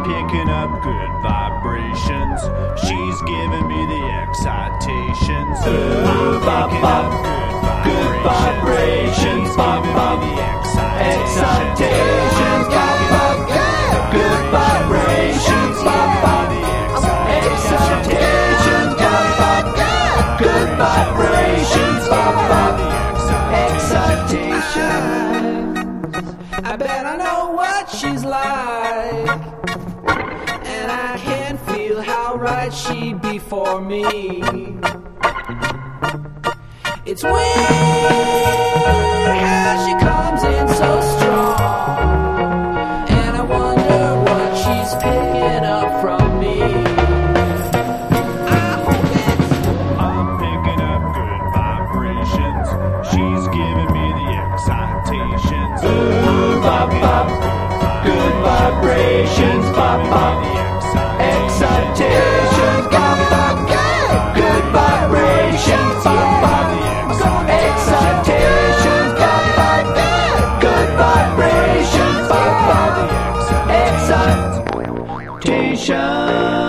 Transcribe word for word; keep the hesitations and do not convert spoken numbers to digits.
picking up good vibrations. She's giving me the excitations. I'm picking up good vibrations. She's giving me the excitations. Good vibrations. Excitations. Good vibrations. Excitations. I bet I know what she's like, and I can feel how right she'd be for me. It's weird how she comes in so strong, and I wonder what she's picking up from me. I hope it's I'm picking up good vibrations. She's giving me the excitations. Ooh, bop, bop. Good vibrations, bop, bop. Excitations, bop, bop. Good vibrations, bop, bop. Excitations, bop, bop. Good vibrations, bop, bop. Excitations.